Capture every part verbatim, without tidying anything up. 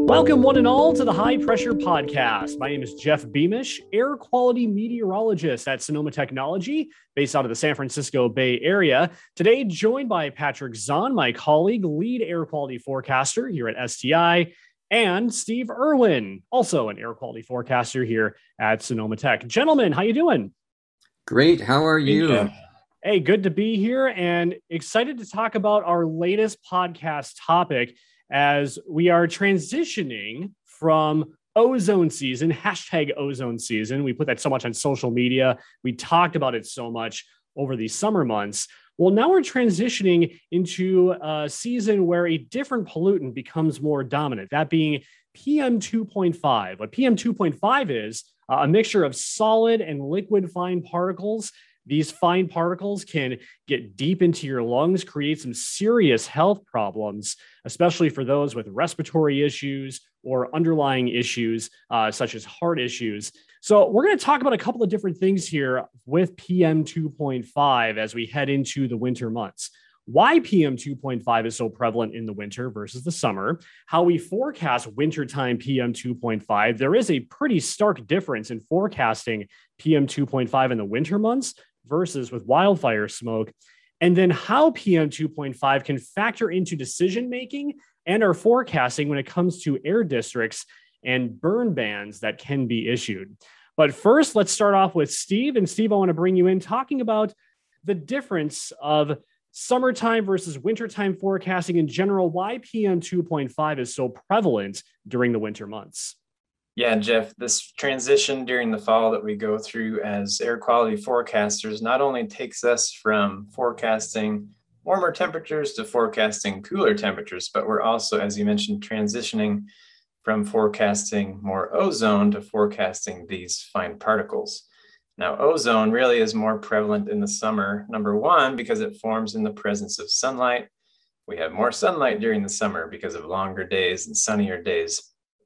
Welcome, one and all, to the High Pressure Podcast. My name is Jeff Beamish, air quality meteorologist at Sonoma Technology, based out of the San Francisco Bay Area. Today, joined by Patrick Zahn, my colleague, lead air quality forecaster here at S T I, and Steve Irwin, also an air quality forecaster here at Sonoma Tech. Gentlemen, how you doing? Great. How are you? Hey, hey, good to be here and excited to talk about our latest podcast topic, as we are transitioning from ozone season, hashtag ozone season. We put that so much on social media. We talked about it so much over the summer months. Well, now we're transitioning into a season where a different pollutant becomes more dominant, that being P M two point five. What P M two point five is, uh, a mixture of solid and liquid fine particles. These fine particles can get deep into your lungs, create some serious health problems, especially for those with respiratory issues or underlying issues, uh, such as heart issues. So we're going to talk about a couple of different things here with P M two point five as we head into the winter months. Why P M two point five is so prevalent in the winter versus the summer, how we forecast wintertime P M two point five. There is a pretty stark difference in forecasting P M two point five in the winter months versus with wildfire smoke, and then how P M two point five can factor into decision-making and our forecasting when it comes to air districts and burn bans that can be issued. But first, let's start off with Steve. And Steve, I want to bring you in talking about the difference of summertime versus wintertime forecasting in general, why P M two point five is so prevalent during the winter months. Yeah, Jeff, this transition during the fall that we go through as air quality forecasters not only takes us from forecasting warmer temperatures to forecasting cooler temperatures, but we're also, as you mentioned, transitioning from forecasting more ozone to forecasting these fine particles. Now, ozone really is more prevalent in the summer, number one, because it forms in the presence of sunlight. We have more sunlight during the summer because of longer days and sunnier days.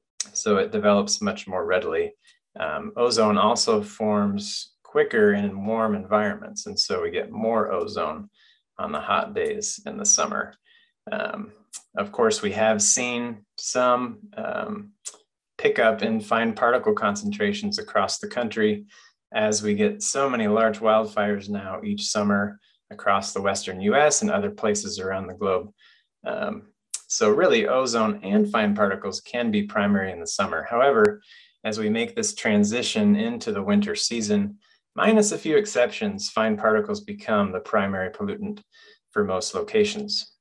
So it develops much more readily. Um, ozone also forms quicker in warm environments, and so we get more ozone on the hot days in the summer. Um, of course, we have seen some um, pickup in fine particle concentrations across the country as we get so many large wildfires now each summer across the Western U S and other places around the globe. Um, So really, ozone and fine particles can be primary in the summer. However, as we make this transition into the winter season, minus a few exceptions, fine particles become the primary pollutant for most locations.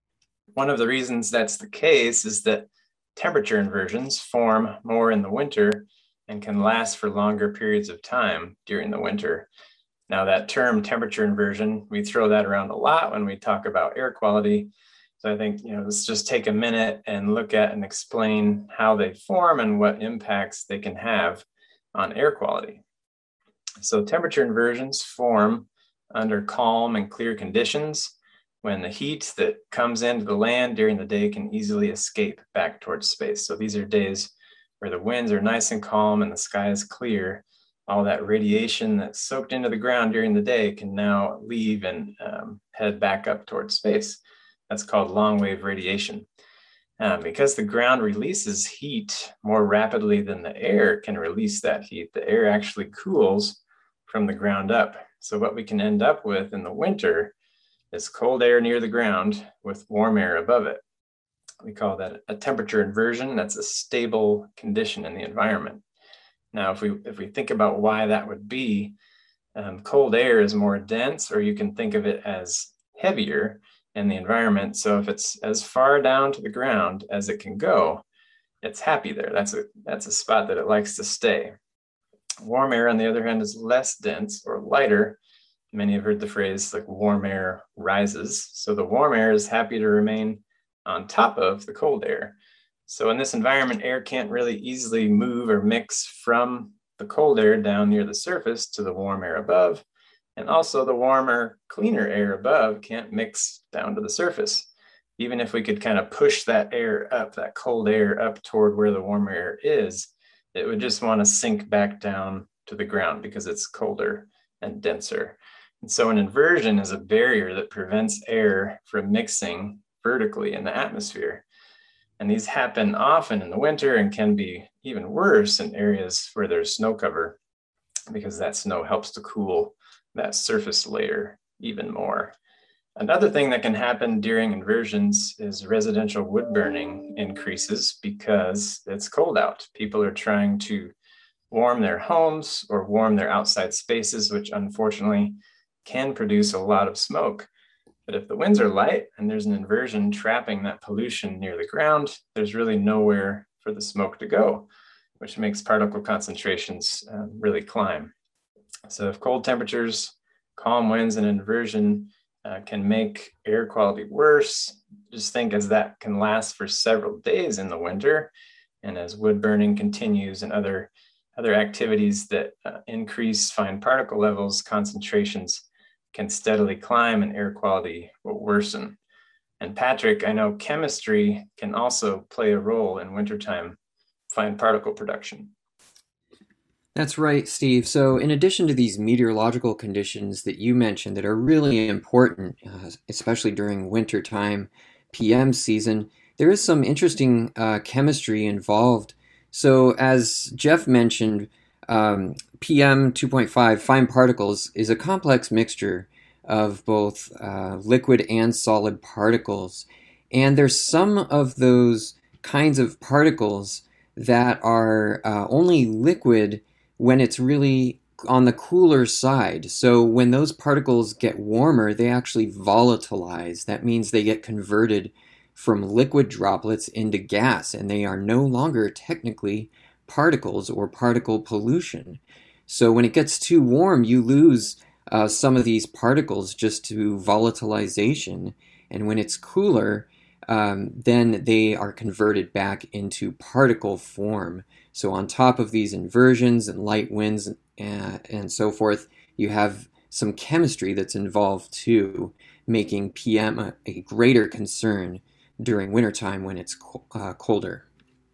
One of the reasons that's the case is that temperature inversions form more in the winter and can last for longer periods of time during the winter. Now, that term temperature inversion, we throw that around a lot when we talk about air quality. So I think, you know, let's just take a minute and look at and explain how they form and what impacts they can have on air quality. So temperature inversions form under calm and clear conditions when the heat that comes into the land during the day can easily escape back towards space. So these are days where the winds are nice and calm and the sky is clear. All that radiation that's soaked into the ground during the day can now leave and um, head back up towards space. That's called long wave radiation. Um, because the ground releases heat more rapidly than the air can release that heat, the air actually cools from the ground up. So what we can end up with in the winter is cold air near the ground with warm air above it. We call that a temperature inversion. That's a stable condition in the environment. Now, if we, if we think about why that would be, um, cold air is more dense, or you can think of it as heavier in the environment. So if it's as far down to the ground as it can go, it's happy there. That's a, that's a spot that it likes to stay. Warm air, on the other hand, is less dense or lighter. Many have heard the phrase like warm air rises. So the warm air is happy to remain on top of the cold air. So in this environment, air can't really easily move or mix from the cold air down near the surface to the warm air above. And also the warmer, cleaner air above can't mix down to the surface. Even if we could kind of push that air up, that cold air up toward where the warmer air is, it would just want to sink back down to the ground because it's colder and denser. And so an inversion is a barrier that prevents air from mixing vertically in the atmosphere. And these happen often in the winter and can be even worse in areas where there's snow cover, because that snow helps to cool that surface layer even more. Another thing that can happen during inversions is residential wood burning increases because it's cold out. People are trying to warm their homes or warm their outside spaces, which unfortunately can produce a lot of smoke. But if the winds are light and there's an inversion trapping that pollution near the ground, there's really nowhere for the smoke to go, which makes particle concentrations uh, really climb. So if cold temperatures, calm winds, and inversion uh, can make air quality worse, just think as that can last for several days in the winter, and as wood burning continues and other, other activities that uh, increase fine particle levels, concentrations can steadily climb and air quality will worsen. And Patrick, I know chemistry can also play a role in wintertime fine particle production. That's right, Steve. So in addition to these meteorological conditions that you mentioned that are really important, uh, especially during wintertime P M season, there is some interesting uh, chemistry involved. So as Jeff mentioned, um, P M two point five, fine particles, is a complex mixture of both uh, liquid and solid particles. And there's some of those kinds of particles that are uh, only liquid when it's really on the cooler side. So when those particles get warmer, they actually volatilize. That means they get converted from liquid droplets into gas, and they are no longer technically particles or particle pollution. So when it gets too warm, you lose uh, some of these particles just to volatilization. And when it's cooler, um, then they are converted back into particle form. So on top of these inversions and light winds and, and so forth, you have some chemistry that's involved too, making P M a, a greater concern during wintertime when it's uh, colder.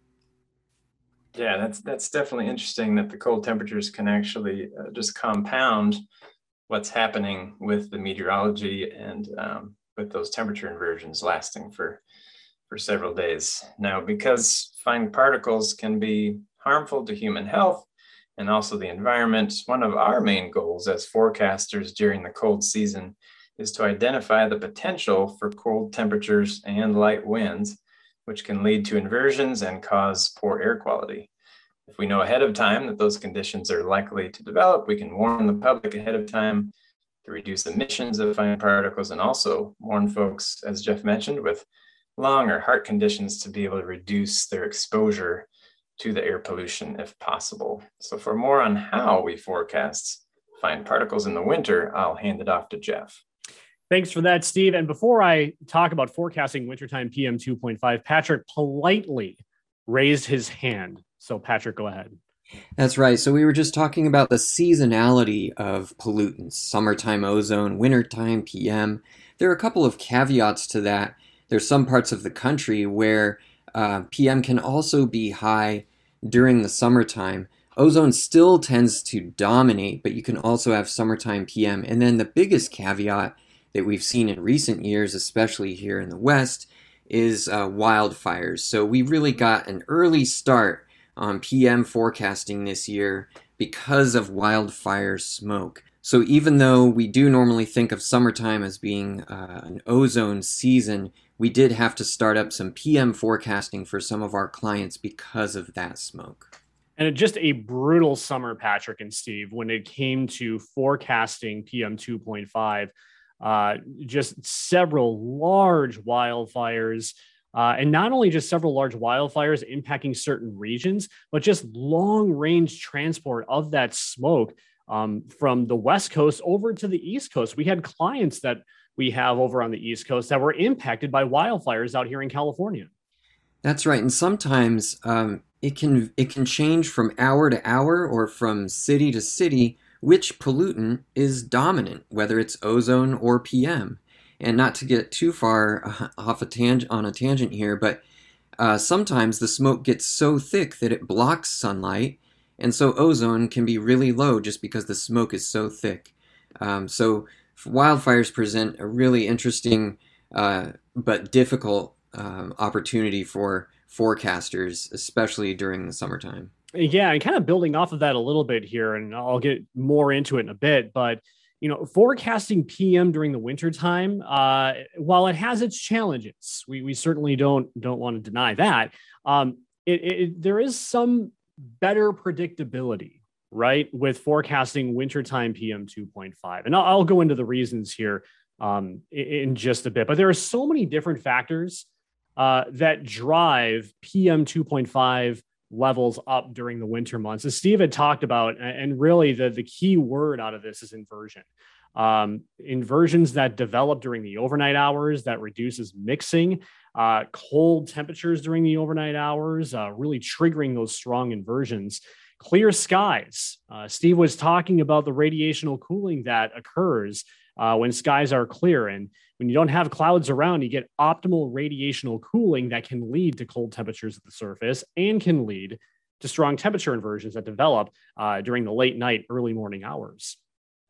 Yeah, that's that's definitely interesting that the cold temperatures can actually uh, just compound what's happening with the meteorology and um, with those temperature inversions lasting for, for several days. Now, because fine particles can be harmful to human health and also the environment, one of our main goals as forecasters during the cold season is to identify the potential for cold temperatures and light winds, which can lead to inversions and cause poor air quality. If we know ahead of time that those conditions are likely to develop, we can warn the public ahead of time to reduce emissions of fine particles and also warn folks, as Jeff mentioned, with lung or heart conditions to be able to reduce their exposure to the air pollution if possible. So for more on how we forecast fine particles in the winter, I'll hand it off to Jeff. Thanks for that, Steve. And before I talk about forecasting wintertime P M two point five, Patrick politely raised his hand. So Patrick, go ahead. That's right. So we were just talking about the seasonality of pollutants, summertime ozone, wintertime P M. There are a couple of caveats to that. There's some parts of the country where uh, P M can also be high during the summertime. Ozone still tends to dominate, but you can also have summertime P M. And then the biggest caveat that we've seen in recent years, especially here in the West, is uh, wildfires. So we really got an early start on P M forecasting this year because of wildfire smoke. So even though we do normally think of summertime as being uh, an ozone season, we did have to start up some P M forecasting for some of our clients because of that smoke. And just a brutal summer, Patrick and Steve, when it came to forecasting P M two point five. Uh, just several large wildfires, uh, and not only just several large wildfires impacting certain regions, but just long-range transport of that smoke um, from the West Coast over to the East Coast. We had clients that we have over on the East Coast that were impacted by wildfires out here in California. That's right, and sometimes um, it can it can change from hour to hour or from city to city which pollutant is dominant, whether it's ozone or P M. And not to get too far off a tang- on a tangent here, but uh, sometimes the smoke gets so thick that it blocks sunlight, and so ozone can be really low just because the smoke is so thick. Um, so wildfires present a really interesting uh, but difficult um, opportunity for forecasters, especially during the summertime. Yeah, and kind of building off of that a little bit here, and I'll get more into it in a bit, but you know, forecasting P M during the wintertime, uh, while it has its challenges, we, we certainly don't don't want to deny that. Um, it, it, there is some better predictability, right, with forecasting wintertime P M two point five. And I'll, I'll go into the reasons here um, in, in just a bit. But there are so many different factors uh, that drive P M two point five levels up during the winter months, as Steve had talked about. And really the, the key word out of this is inversion. Um, inversions that develop during the overnight hours that reduces mixing, uh, cold temperatures during the overnight hours, uh, really triggering those strong inversions. Clear skies. Uh, Steve was talking about the radiational cooling that occurs uh, when skies are clear. And when you don't have clouds around, you get optimal radiational cooling that can lead to cold temperatures at the surface and can lead to strong temperature inversions that develop uh, during the late night, early morning hours.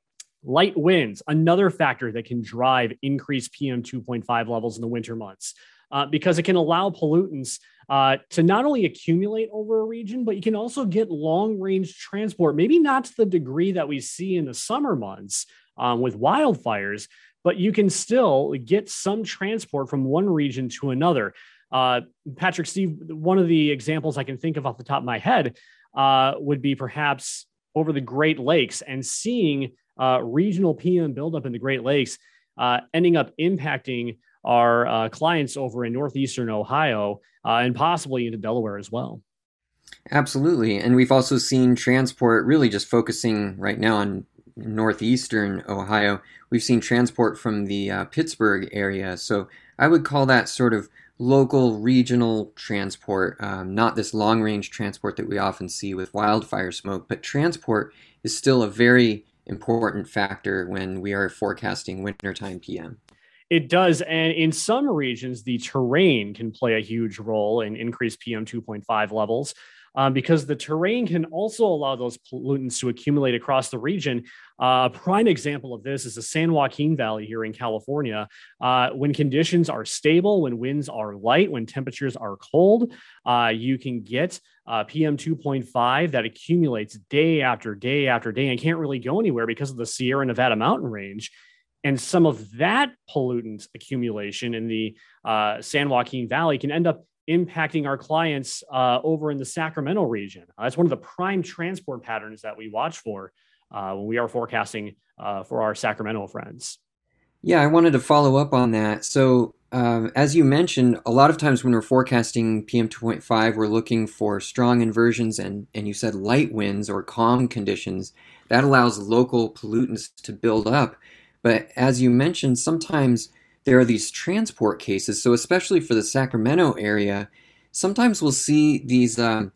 Light winds, another factor that can drive increased P M two point five levels in the winter months, uh, because it can allow pollutants uh, to not only accumulate over a region, but you can also get long-range transport, maybe not to the degree that we see in the summer months um, with wildfires, but you can still get some transport from one region to another. Uh, Patrick, Steve, one of the examples I can think of off the top of my head uh, would be perhaps over the Great Lakes and seeing uh, regional P M buildup in the Great Lakes uh, ending up impacting our uh, clients over in northeastern Ohio uh, and possibly into Delaware as well. Absolutely. And we've also seen transport really just focusing right now on northeastern Ohio. We've seen transport from the uh, Pittsburgh area. So I would call that sort of local regional transport, um, not this long range transport that we often see with wildfire smoke, but transport is still a very important factor when we are forecasting wintertime P M. It does. And in some regions, the terrain can play a huge role in increased P M two point five levels. Um, because the terrain can also allow those pollutants to accumulate across the region. Uh, a prime example of this is the San Joaquin Valley here in California. Uh, when conditions are stable, when winds are light, when temperatures are cold, uh, you can get uh, P M two point five that accumulates day after day after day and can't really go anywhere because of the Sierra Nevada mountain range. And some of that pollutant accumulation in the uh, San Joaquin Valley can end up impacting our clients uh, over in the Sacramento region. Uh, that's one of the prime transport patterns that we watch for uh, when we are forecasting uh, for our Sacramento friends. Yeah, I wanted to follow up on that. So um, as you mentioned, a lot of times when we're forecasting P M two point five, we're looking for strong inversions and, and you said light winds or calm conditions. That allows local pollutants to build up. But as you mentioned, sometimes there are these transport cases. So especially for the Sacramento area, sometimes we'll see these um,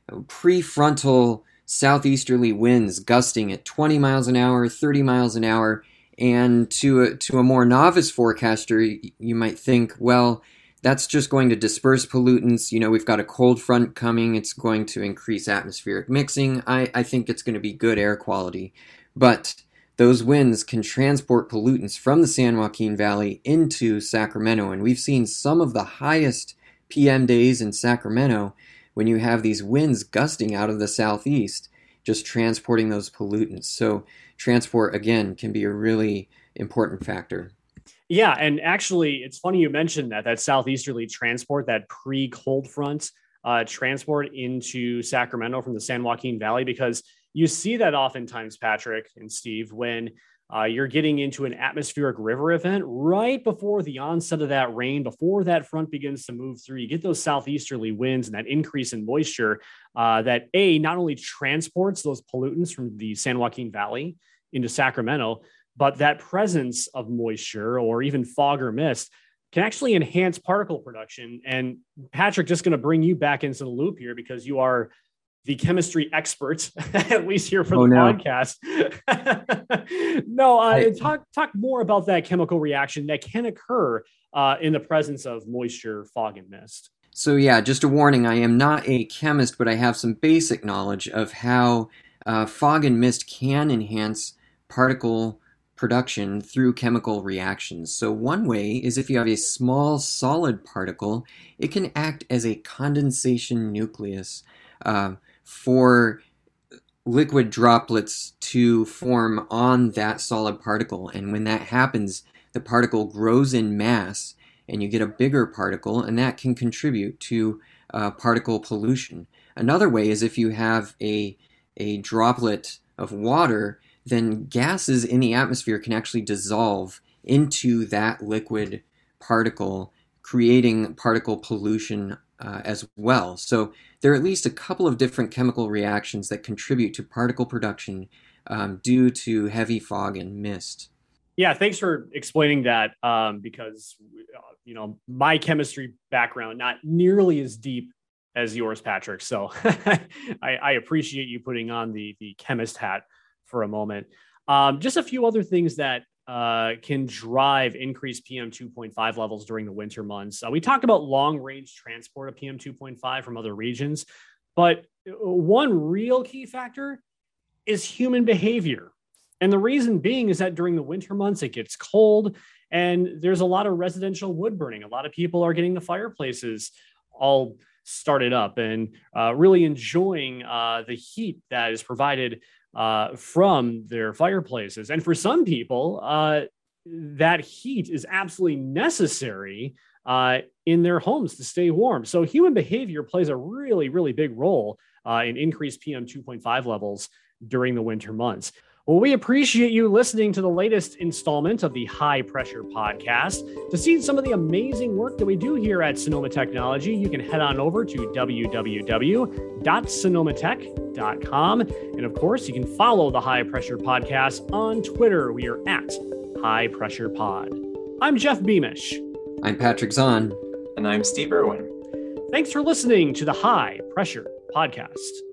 prefrontal southeasterly winds gusting at twenty miles an hour, thirty miles an hour. And to a, to a more novice forecaster, you might think, well, that's just going to disperse pollutants. You know, we've got a cold front coming. It's going to increase atmospheric mixing. I, I think it's going to be good air quality. But those winds can transport pollutants from the San Joaquin Valley into Sacramento. And we've seen some of the highest P M days in Sacramento when you have these winds gusting out of the southeast, just transporting those pollutants. So transport, again, can be a really important factor. Yeah, and actually, it's funny you mentioned that, that southeasterly transport, that pre-cold front uh, transport into Sacramento from the San Joaquin Valley, because you see that oftentimes, Patrick and Steve, when uh, you're getting into an atmospheric river event right before the onset of that rain, before that front begins to move through, you get those southeasterly winds and that increase in moisture uh, that A, not only transports those pollutants from the San Joaquin Valley into Sacramento, but that presence of moisture or even fog or mist can actually enhance particle production. And Patrick, just going to bring you back into the loop here because you are the chemistry expert, at least here for oh, the no. podcast. no, uh, I, talk talk more about that chemical reaction that can occur uh, in the presence of moisture, fog, and mist. So yeah, just a warning, I am not a chemist, but I have some basic knowledge of how uh, fog and mist can enhance particle production through chemical reactions. So one way is if you have a small solid particle, it can act as a condensation nucleus uh, for liquid droplets to form on that solid particle. And when that happens, the particle grows in mass and you get a bigger particle, and that can contribute to uh, particle pollution. Another way is if you have a, a droplet of water, then gases in the atmosphere can actually dissolve into that liquid particle, creating particle pollution uh, as well. So there are at least a couple of different chemical reactions that contribute to particle production um, due to heavy fog and mist. Yeah, thanks for explaining that, um, because, you know, my chemistry background, not nearly as deep as yours, Patrick. So I, I appreciate you putting on the, the chemist hat for a moment. Um, just a few other things that uh, can drive increased P M two point five levels during the winter months. Uh, we talked about long-range transport of P M two point five from other regions, but one real key factor is human behavior. And the reason being is that during the winter months, it gets cold and there's a lot of residential wood burning. A lot of people are getting the fireplaces all started up and uh, really enjoying uh, the heat that is provided uh, from their fireplaces. And for some people, uh, that heat is absolutely necessary uh, in their homes to stay warm. So human behavior plays a really, really big role uh, in increased P M two point five levels during the winter months. Well, we appreciate you listening to the latest installment of the High Pressure Podcast. To see some of the amazing work that we do here at Sonoma Technology, you can head on over to w w w dot sonomatech dot com. And of course, you can follow the High Pressure Podcast on Twitter. We are at High Pressure Pod. I'm Jeff Beamish. I'm Patrick Zahn. And I'm Steve Irwin. Thanks for listening to the High Pressure Podcast.